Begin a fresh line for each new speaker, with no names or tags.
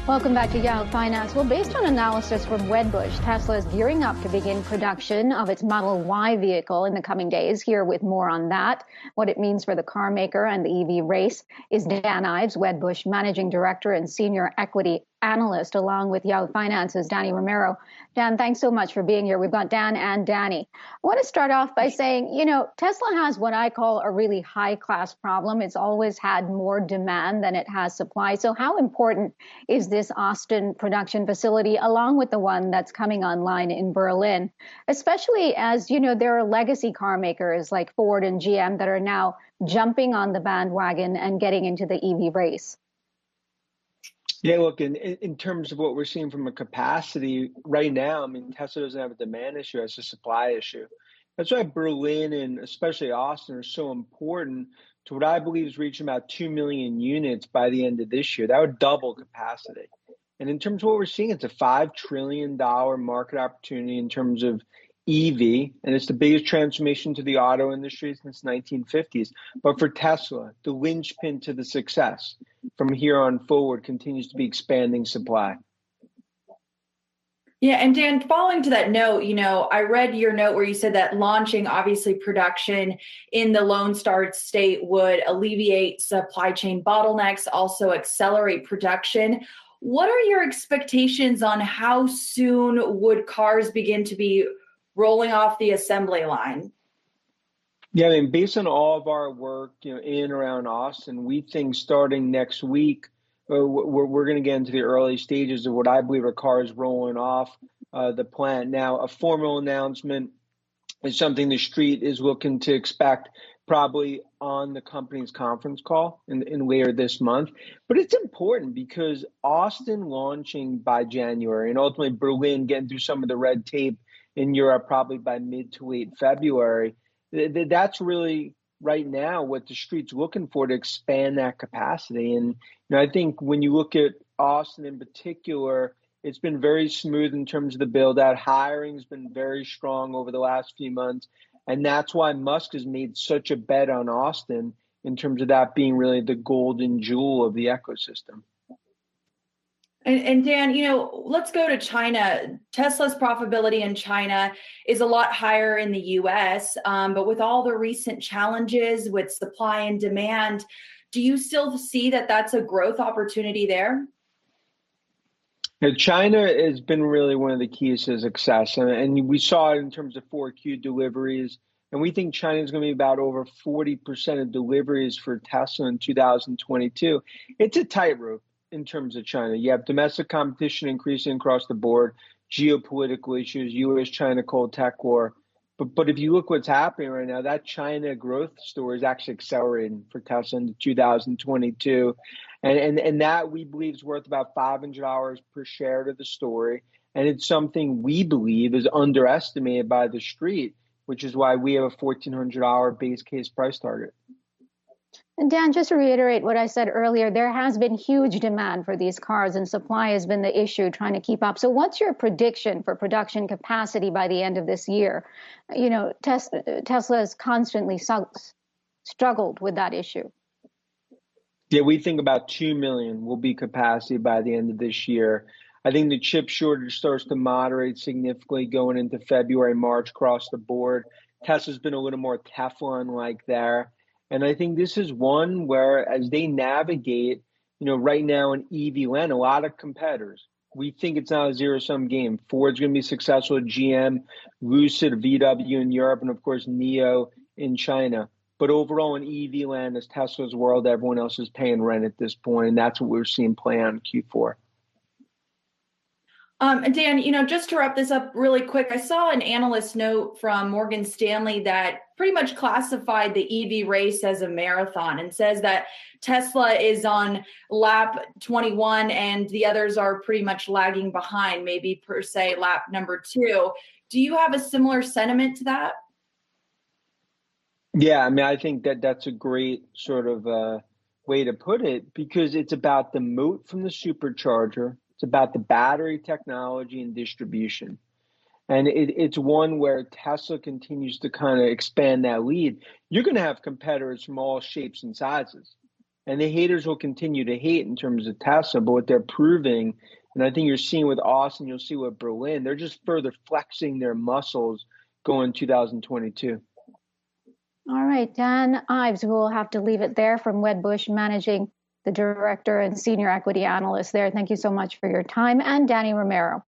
Welcome back to Yahoo Finance. Well, based on analysis from Wedbush, Tesla is gearing up to begin production of its Model Y vehicle in the coming days. Here with more on that, what it means for the car maker and the EV race, is Dan Ives, Wedbush Managing Director and Senior Equity Analyst, along with Yahoo Finance's Danny Romero. Dan, thanks so much for being here. We've got Dan and Danny. I want to start off by saying, Tesla has what I call a really high-class problem. It's always had more demand than it has supply. So how important is this Austin production facility, along with the one that's coming online in Berlin, especially as, there are legacy car makers like Ford and GM that are now jumping on the bandwagon and getting into the EV race?
Yeah, look, in terms of what we're seeing from a capacity right now, Tesla doesn't have a demand issue, it's a supply issue. That's why Berlin and especially Austin are so important to what I believe is reaching about 2 million units by the end of this year. That would double capacity. And in terms of what we're seeing, it's a $5 trillion market opportunity in terms of EV, and it's the biggest transformation to the auto industry since the 1950s. But for Tesla, the linchpin to the success from here on forward continues to be expanding supply.
Yeah, and Dan, following to that note, I read your note where you said that launching, obviously, production in the Lone Star State would alleviate supply chain bottlenecks, also accelerate production. What are your expectations on how soon would cars begin to be rolling off the assembly line?
Yeah, based on all of our work, in and around Austin, we think starting next week, we're going to get into the early stages of what I believe are cars rolling off the plant. Now, a formal announcement is something the street is looking to expect probably on the company's conference call in later this month. But it's important because Austin launching by January and ultimately Berlin getting through some of the red tape in Europe probably by mid to late February, that's really right now what the street's looking for to expand that capacity. And I think when you look at Austin in particular, it's been very smooth in terms of the build out. Hiring's been very strong over the last few months. And that's why Musk has made such a bet on Austin in terms of that being really the golden jewel of the ecosystem.
And Dan, let's go to China. Tesla's profitability in China is a lot higher in the U.S., but with all the recent challenges with supply and demand, do you still see that that's a growth opportunity there?
China has been really one of the keys to success, and we saw it in terms of 4Q deliveries, and we think China is going to be about over 40% of deliveries for Tesla in 2022. It's a tightrope in terms of China. You have domestic competition increasing across the board, geopolitical issues, U.S.-China cold tech war. But if you look what's happening right now, that China growth story is actually accelerating for Tesla into 2022. And that we believe is worth about $500 per share to the story. And it's something we believe is underestimated by the street, which is why we have a $1,400 base case price target.
And Dan, just to reiterate what I said earlier, there has been huge demand for these cars and supply has been the issue trying to keep up. So what's your prediction for production capacity by the end of this year? Tesla has constantly struggled with that issue.
Yeah, we think about 2 million will be capacity by the end of this year. I think the chip shortage starts to moderate significantly going into February, March across the board. Tesla's been a little more Teflon-like there. And I think this is one where, as they navigate, right now in EV land, a lot of competitors. We think it's not a zero-sum game. Ford's going to be successful at GM, Lucid, VW in Europe, and of course, NIO in China. But overall in EV land, as Tesla's world, everyone else is paying rent at this point, and that's what we're seeing play on in Q4.
Dan, just to wrap this up really quick, I saw an analyst note from Morgan Stanley that pretty much classified the EV race as a marathon and says that Tesla is on lap 21 and the others are pretty much lagging behind, maybe per se lap number 2. Do you have a similar sentiment to that?
Yeah, I think that's a great sort of way to put it because it's about the moat from the supercharger. It's about the battery technology and distribution. And it's one where Tesla continues to kind of expand that lead. You're going to have competitors from all shapes and sizes. And the haters will continue to hate in terms of Tesla, but what they're proving, and I think you're seeing with Austin, you'll see with Berlin, they're just further flexing their muscles going 2022.
All right, Dan Ives, we'll have to leave it there, from Wedbush, managing the director and senior equity analyst there. Thank you so much for your time. And Danny Romero,